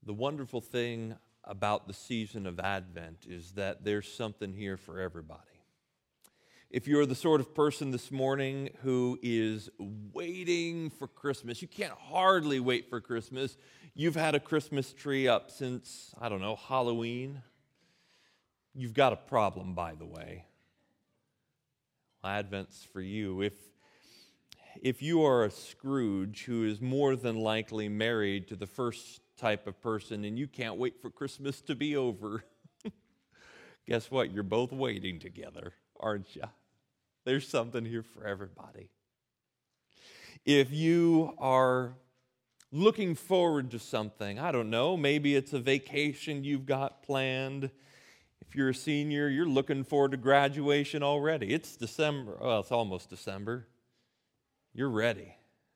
The wonderful thing about the season of Advent is that there's something here for everybody. If you're the sort of person this morning who is waiting for Christmas, you can't hardly wait for Christmas. You've had a Christmas tree up since, Halloween. You've got a problem, by the way. Advent's for you. If you are a Scrooge who is more than likely married to the first type of person and you can't wait for Christmas to be over, guess what? You're both waiting together, aren't you? There's something here for everybody. If you are looking forward to something, I don't know, maybe it's a vacation you've got planned. If you're a senior, you're looking forward to graduation already. It's December. Well, it's almost December. You're ready.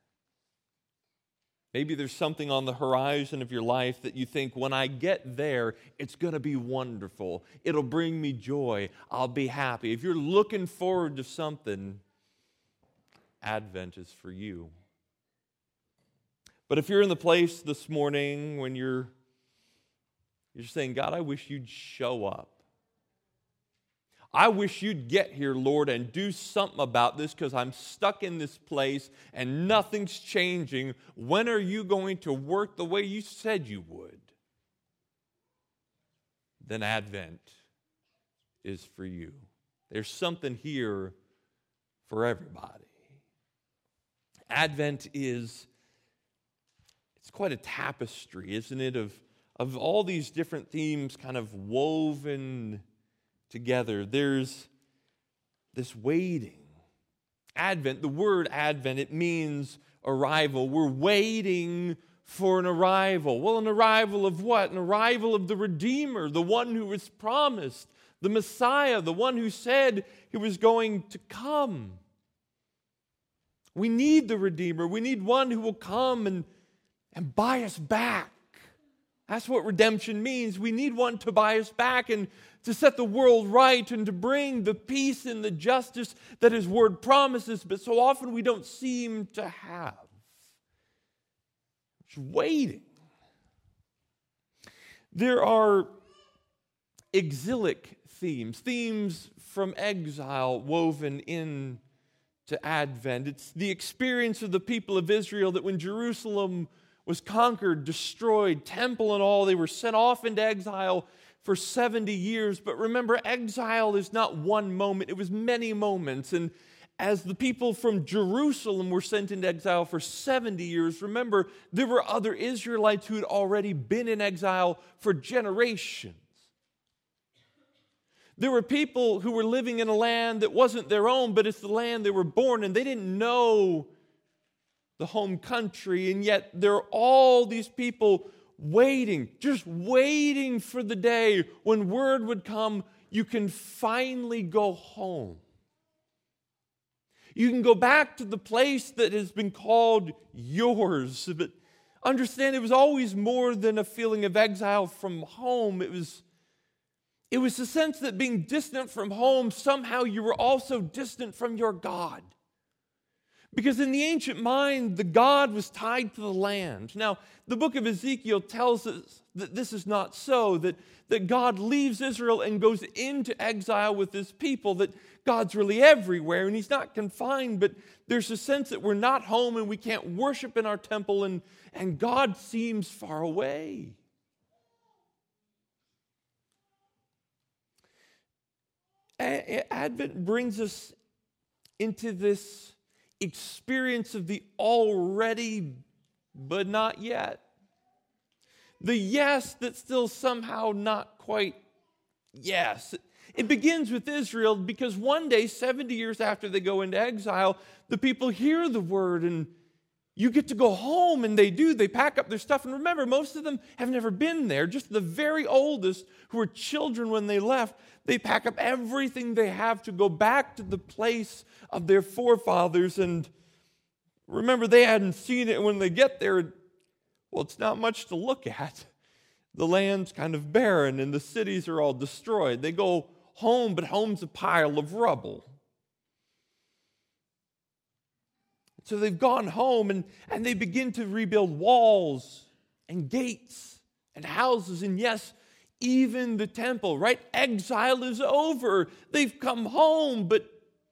Maybe there's something on the horizon of your life that you think, when I get there, it's going to be wonderful. It'll bring me joy. I'll be happy. If you're looking forward to something, Advent is for you. But if you're in the place this morning when you're saying, God, I wish you'd show up. I wish you'd get here, Lord, and do something about this because I'm stuck in this place and nothing's changing. When are you going to work the way you said you would? Then Advent is for you. There's something here for everybody. Advent it's quite a tapestry, isn't it, of all these different themes kind of woven together. There's this waiting. Advent, the word Advent, it means arrival. We're waiting for an arrival. Well, an arrival of what? An arrival of the Redeemer, the one who was promised, the Messiah, the one who said he was going to come. We need the Redeemer. We need one who will come and buy us back. That's what redemption means. We need one to buy us back and to set the world right and to bring the peace and the justice that his word promises, but so often we don't seem to have. It's waiting. There are exilic themes from exile woven into Advent. It's the experience of the people of Israel that when Jerusalem was conquered, destroyed, temple and all, they were sent off into exile for 70 years. But remember, exile is not one moment, it was many moments. And as the people from Jerusalem were sent into exile for 70 years, remember, there were other Israelites who had already been in exile for generations. There were people who were living in a land that wasn't their own, but it's the land they were born in. They didn't know the home country, and yet there are all these people waiting, just waiting for the day when word would come, you can finally go home. You can go back to the place that has been called yours. But understand, it was always more than a feeling of exile from home. It was the sense that being distant from home, somehow you were also distant from your God. Because in the ancient mind, the God was tied to the land. Now, the book of Ezekiel tells us that this is not so, that God leaves Israel and goes into exile with his people, that God's really everywhere, and he's not confined, but there's a sense that we're not home and we can't worship in our temple, and God seems far away. Advent brings us into this experience of the already but not yet. The yes that's still somehow not quite yes. It begins with Israel because one day, 70 years after they go into exile, the people hear the word and you get to go home, and they do. They pack up their stuff. And remember, most of them have never been there. Just the very oldest, who were children when they left, they pack up everything they have to go back to the place of their forefathers. And remember, they hadn't seen it. And when they get there, well, it's not much to look at. The land's kind of barren, and the cities are all destroyed. They go home, but home's a pile of rubble. So they've gone home and they begin to rebuild walls and gates and houses, and yes, even the temple, right? Exile is over. They've come home, but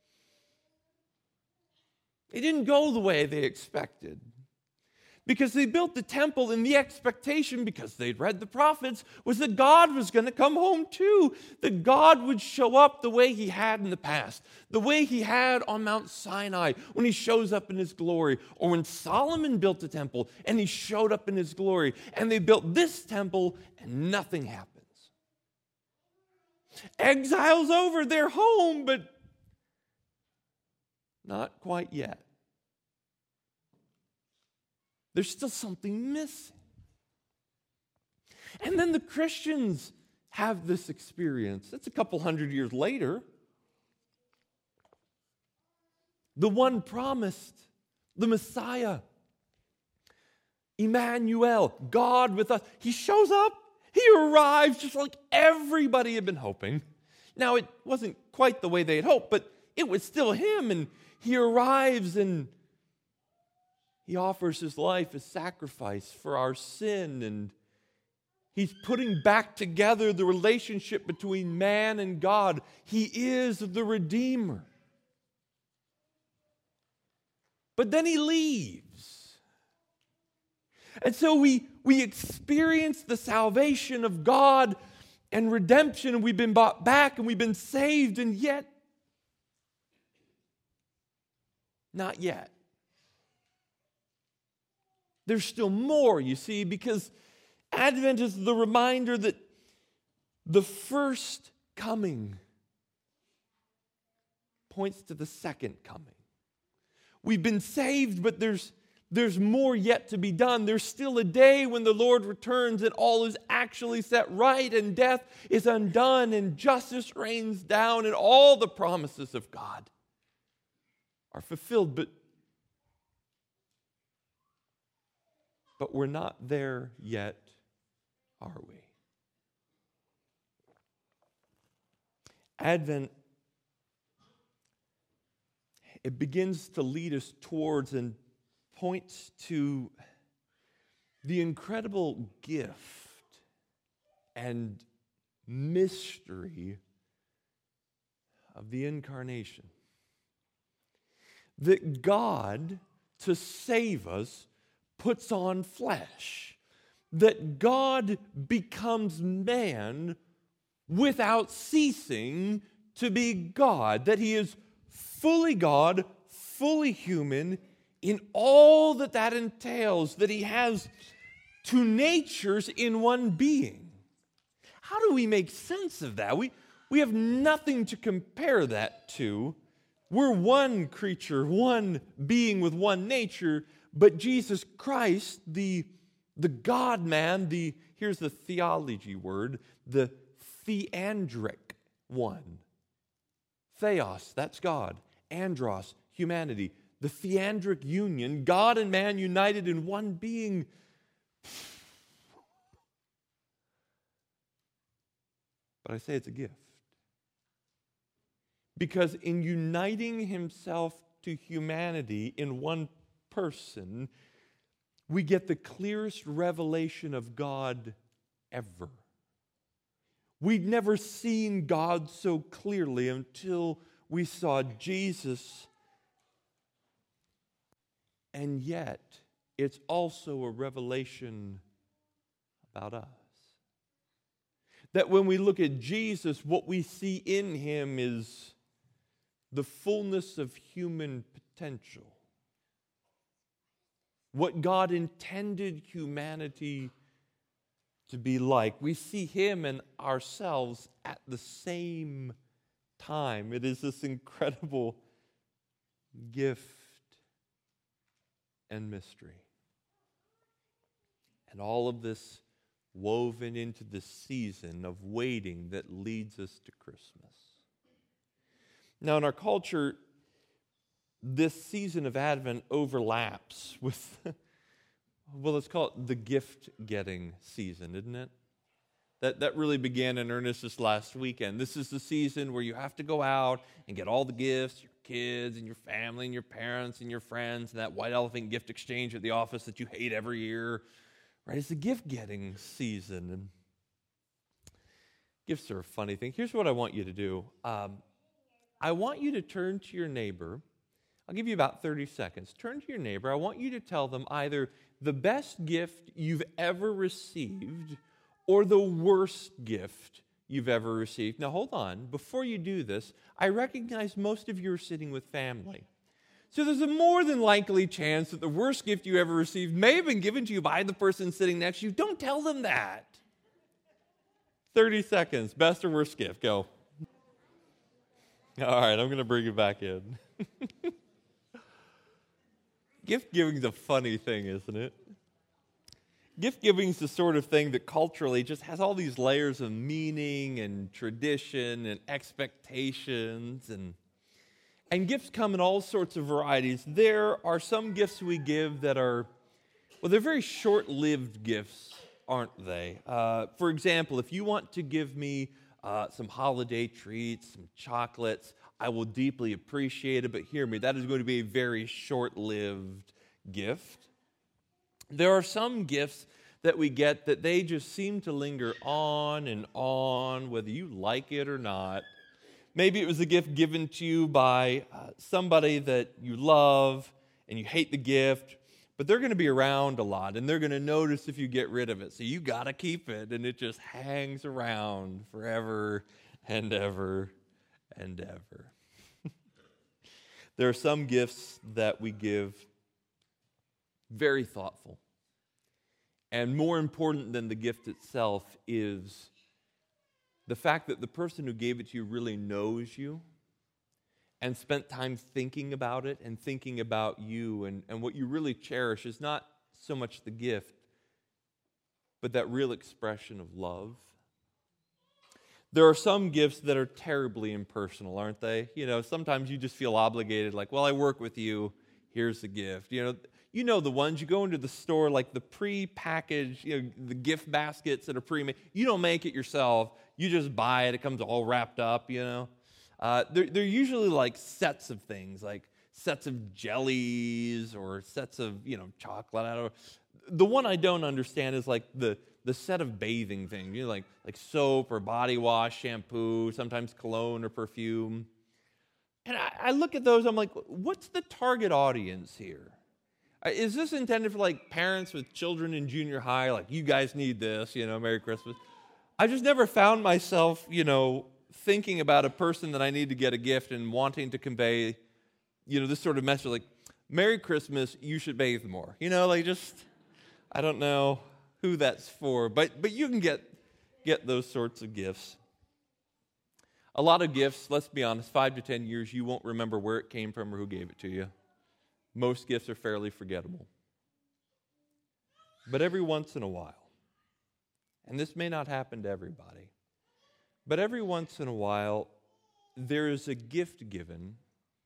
it didn't go the way they expected. Because they built the temple, and the expectation, because they'd read the prophets, was that God was going to come home too. That God would show up the way he had in the past, the way he had on Mount Sinai when he shows up in his glory, or when Solomon built the temple and he showed up in his glory. And they built this temple and nothing happens. Exile's over, they're home, but not quite yet. There's still something missing. And then the Christians have this experience. That's a couple hundred years later. The one promised, the Messiah, Emmanuel, God with us. He shows up. He arrives just like everybody had been hoping. Now, it wasn't quite the way they had hoped, but it was still him. And he arrives and he offers his life as sacrifice for our sin, and he's putting back together the relationship between man and God. He is the Redeemer. But then he leaves. And so we experience the salvation of God and redemption, and we've been bought back, and we've been saved, and yet, not yet. There's still more, you see, because Advent is the reminder that the first coming points to the second coming. We've been saved, but there's more yet to be done. There's still a day when the Lord returns and all is actually set right and death is undone and justice rains down and all the promises of God are fulfilled. But we're not there yet, are we? Advent, it begins to lead us towards and points to the incredible gift and mystery of the incarnation. That God, to save us, puts on flesh, that God becomes man without ceasing to be God, that he is fully God, fully human in all that entails, that he has two natures in one being. How do we make sense of that? We have nothing to compare that to. We're one creature, one being with one nature. But Jesus Christ, the God-man, here's the theology word, the theandric one. Theos, that's God. Andros, humanity. The theandric union, God and man united in one being. But I say it's a gift. Because in uniting himself to humanity in one person, we get the clearest revelation of God ever. We'd never seen God so clearly until we saw Jesus. And yet, it's also a revelation about us. That when we look at Jesus, what we see in him is the fullness of human potential. What God intended humanity to be like. We see him and ourselves at the same time. It is this incredible gift and mystery. And all of this woven into the season of waiting that leads us to Christmas. Now, in our culture, this season of Advent overlaps with, well, let's call it the gift-getting season, isn't it? That really began in earnest this last weekend. This is the season where you have to go out and get all the gifts, your kids and your family and your parents and your friends, and that white elephant gift exchange at the office that you hate every year, right? It's the gift-getting season, and gifts are a funny thing. Here's what I want you to do. I want you to turn to your neighbor. I'll give you about 30 seconds. Turn to your neighbor. I want you to tell them either the best gift you've ever received or the worst gift you've ever received. Now, hold on. Before you do this, I recognize most of you are sitting with family. So there's a more than likely chance that the worst gift you ever received may have been given to you by the person sitting next to you. Don't tell them that. 30 seconds. Best or worst gift? Go. All right, I'm going to bring you back in. Gift giving is a funny thing, isn't it? Gift giving is the sort of thing that culturally just has all these layers of meaning and tradition and expectations, and gifts come in all sorts of varieties. There are some gifts we give that are, well, they're very short-lived gifts, aren't they? For example, if you want to give me some holiday treats, some chocolates, I will deeply appreciate it, but hear me, that is going to be a very short-lived gift. There are some gifts that we get that they just seem to linger on, whether you like it or not. Maybe it was a gift given to you by somebody that you love and you hate the gift, but they're going to be around a lot and they're going to notice if you get rid of it. So you got to keep it, and it just hangs around forever and ever and ever. There are some gifts that we give very thoughtful. And more important than the gift itself is the fact that the person who gave it to you really knows you and spent time thinking about it and thinking about you. And what you really cherish is not so much the gift, but that real expression of love. There are some gifts that are terribly impersonal, aren't they? You know, sometimes you just feel obligated, like, well, I work with you, here's the gift. You know the ones, you go into the store, like the pre-packaged, the gift baskets that are pre-made. You don't make it yourself. You just buy it. It comes all wrapped up, They're usually like sets of things, like sets of jellies or sets of, chocolate. I don't know. The one I don't understand is like the set of bathing things, like soap or body wash, shampoo, sometimes cologne or perfume. And I look at those, I'm like, what's the target audience here? Is this intended for like parents with children in junior high, like you guys need this, Merry Christmas? I just never found myself, thinking about a person that I need to get a gift and wanting to convey, this sort of message like, Merry Christmas, you should bathe more. I don't know who that's for, but you can get those sorts of gifts. A lot of gifts, let's be honest, 5 to 10 years, you won't remember where it came from or who gave it to you. Most gifts are fairly forgettable. But every once in a while, and this may not happen to everybody, but every once in a while, there is a gift given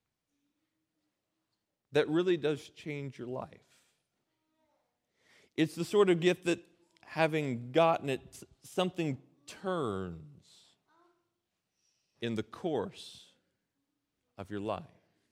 that really does change your life. It's the sort of gift that, having gotten it, something turns in the course of your life.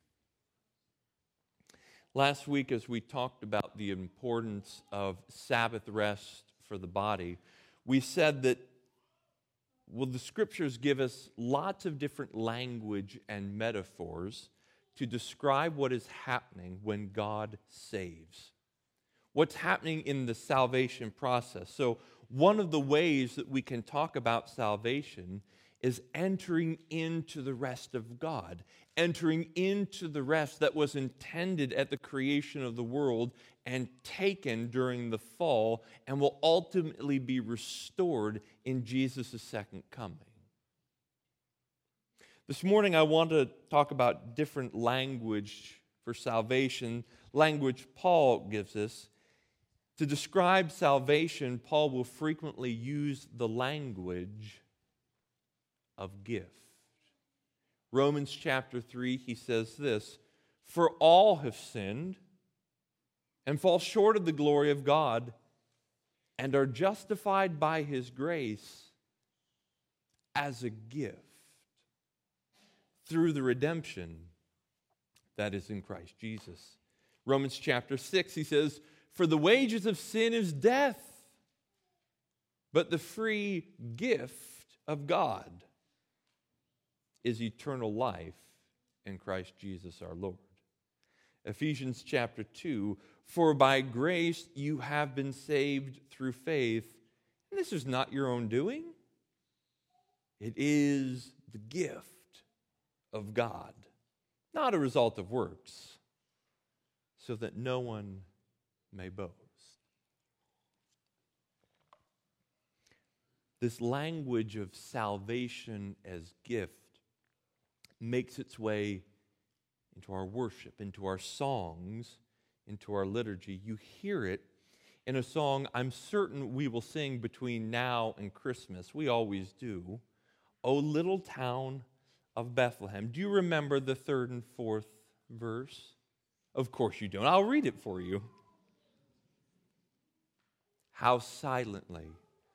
Last week, as we talked about the importance of Sabbath rest for the body, we said that, the Scriptures give us lots of different language and metaphors to describe what is happening when God saves. What's happening in the salvation process. So one of the ways that we can talk about salvation is entering into the rest of God, entering into the rest that was intended at the creation of the world and taken during the fall and will ultimately be restored in Jesus' second coming. This morning I want to talk about different language for salvation, language Paul gives us. To describe salvation, Paul will frequently use the language of gift. Romans chapter 3, he says this, "For all have sinned and fall short of the glory of God and are justified by his grace as a gift through the redemption that is in Christ Jesus." Romans chapter 6, he says, "For the wages of sin is death, but the free gift of God is eternal life in Christ Jesus our Lord. Ephesians chapter 2, for by grace you have been saved through faith, and this is not your own doing. It is the gift of God, not a result of works, so that no one may boast. This language of salvation as gift makes its way into our worship, into our songs, into our liturgy. You hear it in a song I'm certain we will sing between now and Christmas. We always do. O little town of Bethlehem. Do you remember the third and fourth verse? Of course you don't. I'll read it for you. How silently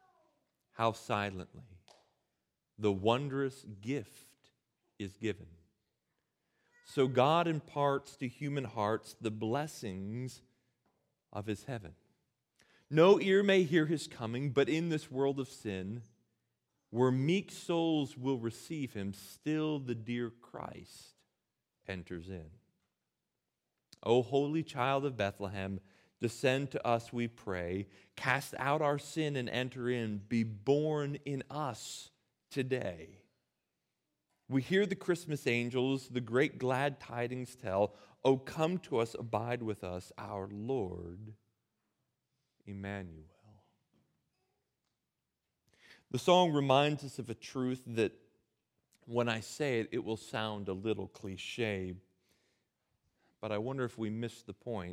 the wondrous gift is given. So God imparts to human hearts the blessings of his heaven. No ear may hear his coming, but in this world of sin, where meek souls will receive him, still the dear Christ enters in. O holy child of Bethlehem, descend to us, we pray. Cast out our sin and enter in. Be born in us today. We hear the Christmas angels, the great glad tidings tell. O come to us, abide with us, our Lord Emmanuel. The song reminds us of a truth that when I say it, it will sound a little cliche, but I wonder if we miss the point.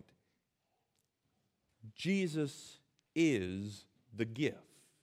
Jesus is the gift.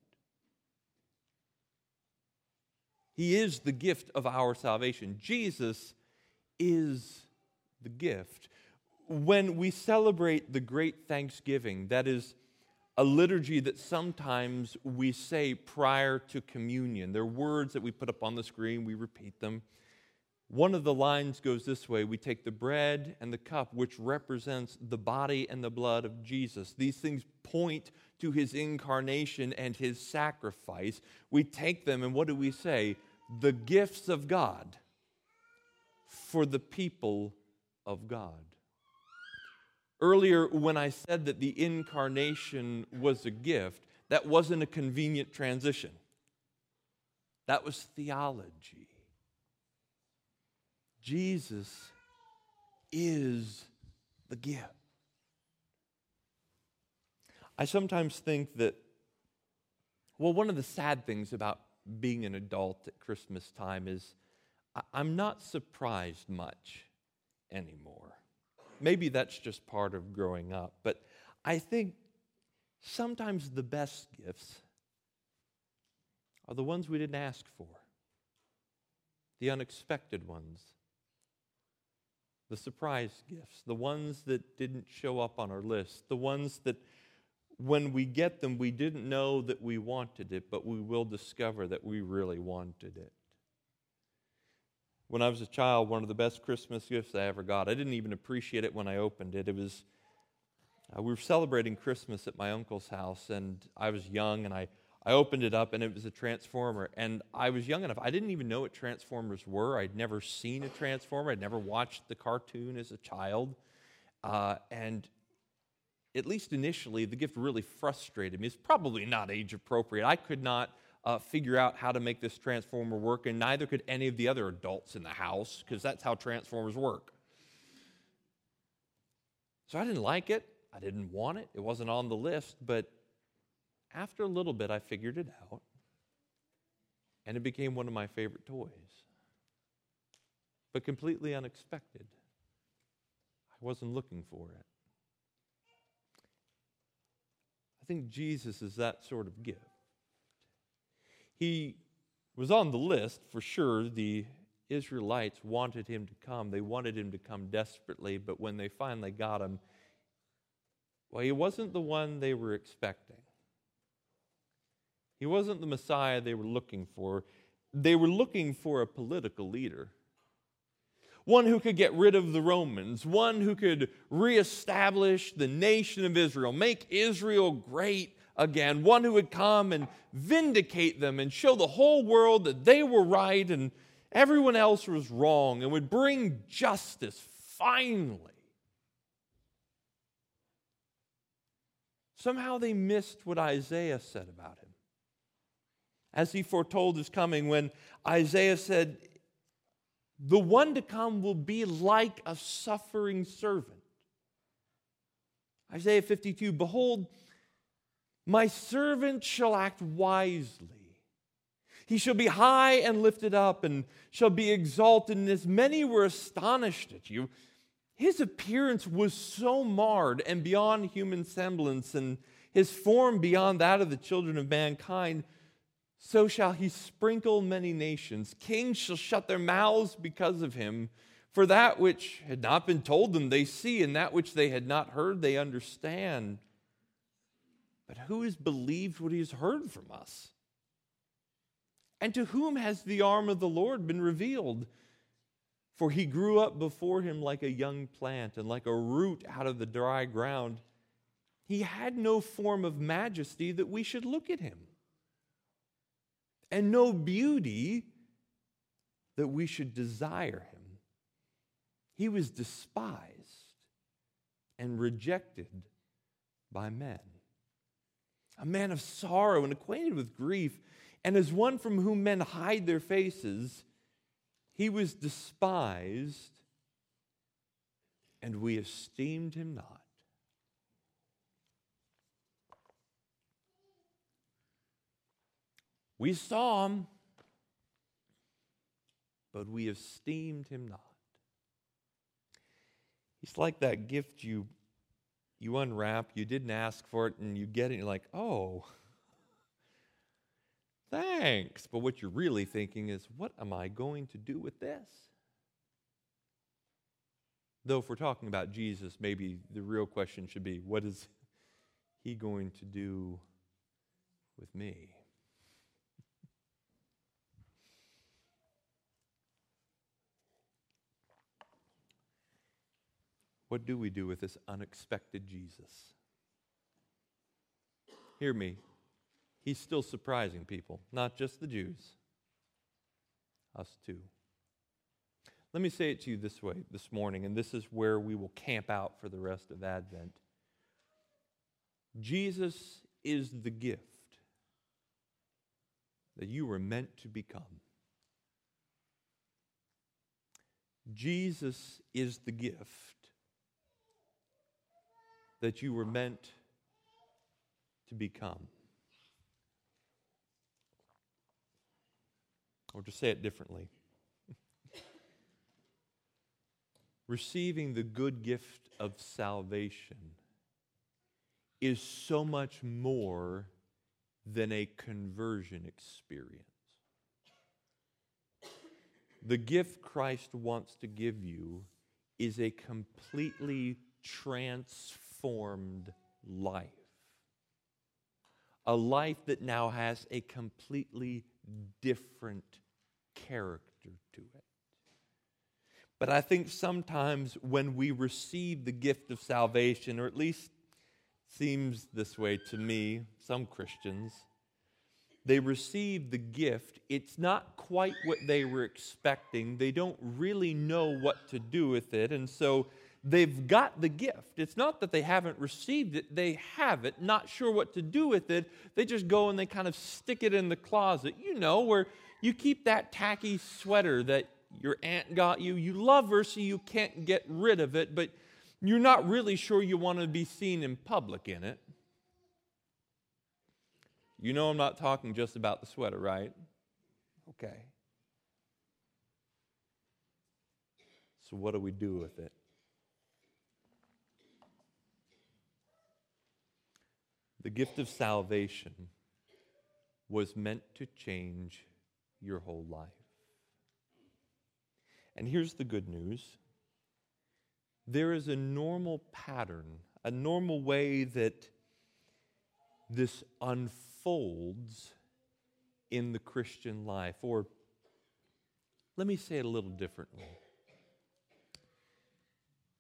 He is the gift of our salvation. Jesus is the gift. When we celebrate the great Thanksgiving, that is a liturgy that sometimes we say prior to communion. They're words that we put up on the screen, we repeat them. One of the lines goes this way: we take the bread and the cup, which represents the body and the blood of Jesus. These things point to his incarnation and his sacrifice. We take them, and what do we say? The gifts of God for the people of God. Earlier, when I said that the incarnation was a gift, that wasn't a convenient transition. That was theology. Jesus is the gift. I sometimes think that, one of the sad things about being an adult at Christmas time is I'm not surprised much anymore. Maybe that's just part of growing up, but I think sometimes the best gifts are the ones we didn't ask for, the unexpected ones, the surprise gifts, the ones that didn't show up on our list, the ones that when we get them, we didn't know that we wanted it, but we will discover that we really wanted it. When I was a child, one of the best Christmas gifts I ever got, I didn't even appreciate it when I opened it. It was, we were celebrating Christmas at my uncle's house, and I was young, and I opened it up, and it was a Transformer. And I was young enough, I didn't even know what Transformers were. I'd never seen a Transformer. I'd never watched the cartoon as a child. And at least initially, the gift really frustrated me. It's probably not age appropriate. I could not figure out how to make this Transformer work, and neither could any of the other adults in the house, because that's how Transformers work. So I didn't like it. I didn't want it. It wasn't on the list, but after a little bit, I figured it out, and it became one of my favorite toys, but completely unexpected. I wasn't looking for it. I think Jesus is that sort of gift. He was on the list for sure. The Israelites wanted him to come. They wanted him to come desperately, but when they finally got him, he wasn't the one they were expecting. He wasn't the Messiah they were looking for. They were looking for a political leader. one who could get rid of the Romans, one who could reestablish the nation of Israel, make Israel great again, one who would come and vindicate them and show the whole world that they were right and everyone else was wrong, and would bring justice finally. Somehow they missed what Isaiah said about him. As he foretold his coming, when Isaiah said, the one to come will be like a suffering servant. Isaiah 52, behold, my servant shall act wisely. He shall be high and lifted up and shall be exalted, and as many were astonished at you. His appearance was so marred and beyond human semblance, and his form beyond that of the children of mankind. So shall he sprinkle many nations. Kings shall shut their mouths because of him. For that which had not been told them they see, and that which they had not heard they understand. But who has believed what he has heard from us? And to whom has the arm of the Lord been revealed? For he grew up before him like a young plant, and like a root out of the dry ground. He had no form of majesty that we should look at him, and no beauty that we should desire him. He was despised and rejected by men, a man of sorrow and acquainted with grief, and as one from whom men hide their faces. He was despised, and we esteemed him not. We saw him, but we esteemed him not. It's like that gift you unwrap, you didn't ask for it, and you get it, and you're like, oh, thanks. But what you're really thinking is, what am I going to do with this? Though if we're talking about Jesus, maybe the real question should be, what is he going to do with me? What do we do with this unexpected Jesus? Hear me. He's still surprising people, not just the Jews, us too. Let me say it to you this way this morning, and this is where we will camp out for the rest of Advent. Jesus is the gift that you were meant to become. Jesus is the gift that you were meant to become. Or to say it differently, receiving the good gift of salvation is so much more than a conversion experience. The gift Christ wants to give you is a completely transformed life. A life that now has a completely different character to it. But I think sometimes when we receive the gift of salvation, or at least seems this way to me, some Christians, they receive the gift, it's not quite what they were expecting. They don't really know what to do with it, and so they've got the gift. It's not that they haven't received it, they have it, not sure what to do with it. They just go and they kind of stick it in the closet, where you keep that tacky sweater that your aunt got you. You love her, so you can't get rid of it, but you're not really sure you want to be seen in public in it. I'm not talking just about the sweater, right? Okay. So what do we do with it? The gift of salvation was meant to change your whole life. And here's the good news. There is a normal pattern, a normal way that this unfolds in the Christian life. Or let me say it a little differently.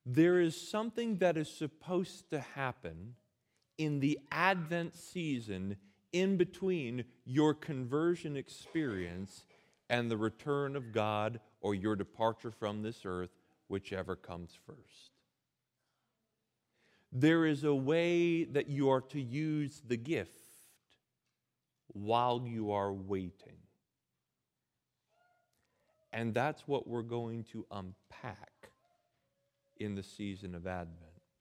There is something that is supposed to happen in the Advent season in between your conversion experience and the return of God or your departure from this earth, whichever comes first. There is a way that you are to use the gift while you are waiting. And that's what we're going to unpack in the season of Advent.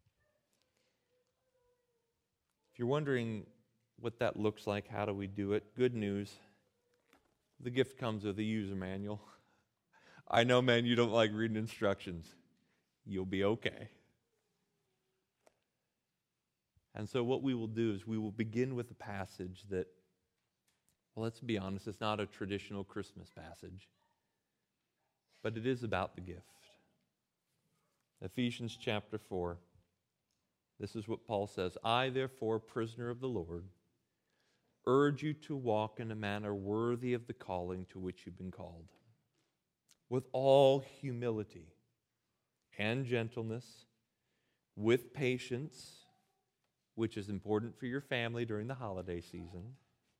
If you're wondering what that looks like, how do we do it? Good news. The gift comes with a user manual. I know, man, you don't like reading instructions. You'll be okay. And so what we will do is we will begin with a passage that, well, let's be honest, it's not a traditional Christmas passage, but it is about the gift. Ephesians chapter 4. This is what Paul says. I, therefore, prisoner of the Lord, urge you to walk in a manner worthy of the calling to which you've been called, with all humility and gentleness, with patience, which is important for your family during the holiday season,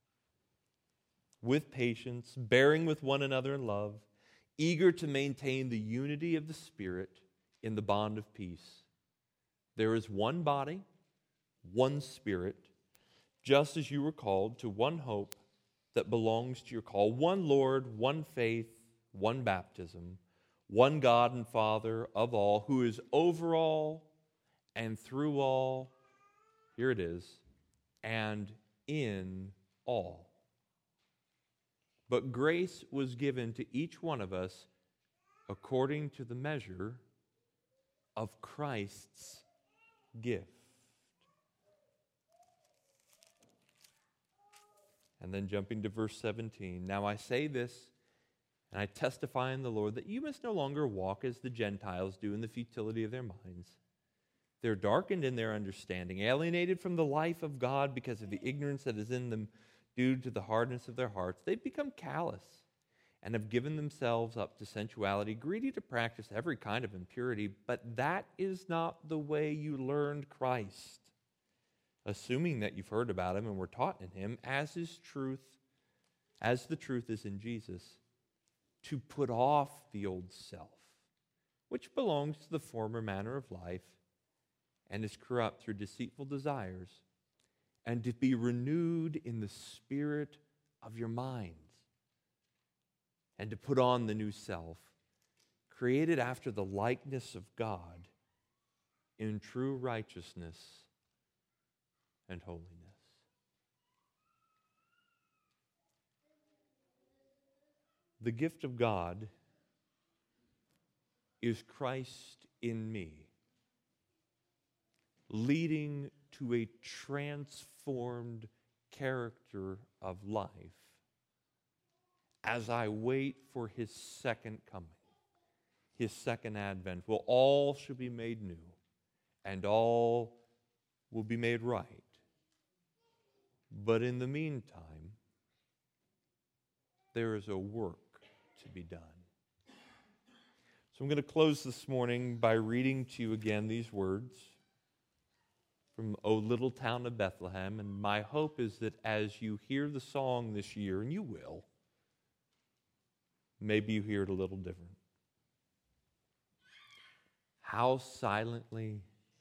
with patience, bearing with one another in love, eager to maintain the unity of the Spirit in the bond of peace. There is one body, one Spirit, just as you were called to one hope that belongs to your call, one Lord, one faith, one baptism, one God and Father of all, who is over all and through all, here it is, and in all. But grace was given to each one of us according to the measure of Christ's gift. And then jumping to verse 17, now I say this, and I testify in the Lord, that you must no longer walk as the Gentiles do in the futility of their minds. They're darkened in their understanding, alienated from the life of God because of the ignorance that is in them due to the hardness of their hearts. They've become callous and have given themselves up to sensuality, greedy to practice every kind of impurity. But that is not the way you learned Christ, assuming that you've heard about him and were taught in him, as the truth is in Jesus, to put off the old self, which belongs to the former manner of life and is corrupt through deceitful desires, and to be renewed in the spirit of your minds, and to put on the new self, created after the likeness of God in true righteousness and holiness. The gift of God is Christ in me, leading to a transformed character of life as I wait for his second coming, his second advent. Well, all should be made new, and all will be made right. But in the meantime, there is a work to be done. So I'm going to close this morning by reading to you again these words from O Little Town of Bethlehem. And my hope is that as you hear the song this year, and you will, maybe you hear it a little different. How silently,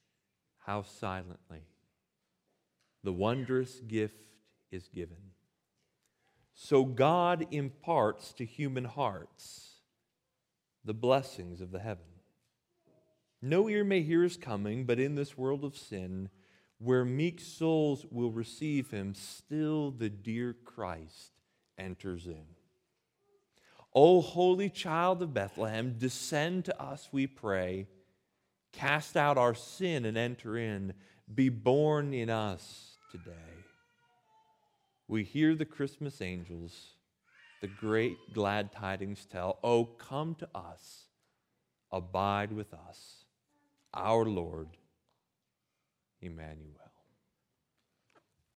the wondrous gift is given. So God imparts to human hearts the blessings of the heaven. No ear may hear his coming, but in this world of sin, where meek souls will receive him, still the dear Christ enters in. O holy child of Bethlehem, descend to us, we pray. Cast out our sin and enter in. Be born in us today. We hear the Christmas angels, the great glad tidings tell. Oh, come to us, abide with us, our Lord, Emmanuel.